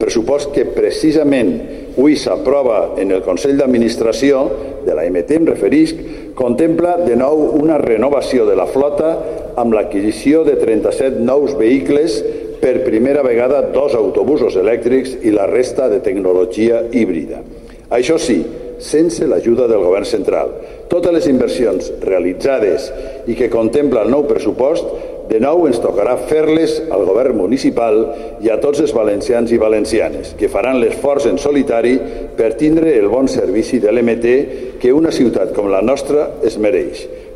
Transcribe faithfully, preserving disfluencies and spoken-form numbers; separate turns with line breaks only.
pressupost que precisament avui s'aprova en el Consell d'Administració de la M T, em referisc, contempla de nou una renovació de la flota amb l'adquisició de trenta-set nous vehicles, per primera vegada dos autobusos elèctrics i la resta de tecnologia híbrida. Això sí, sense l'ajuda del Govern central. Totes les inversions realitzades i que contempla el nou pressupost, de nou ens tocarà fer-les al Govern municipal i a tots els valencians i valencianes, que faran l'esforç en solitari per tindre el bon servici de l'M T que una ciutat com la nostra es mereix.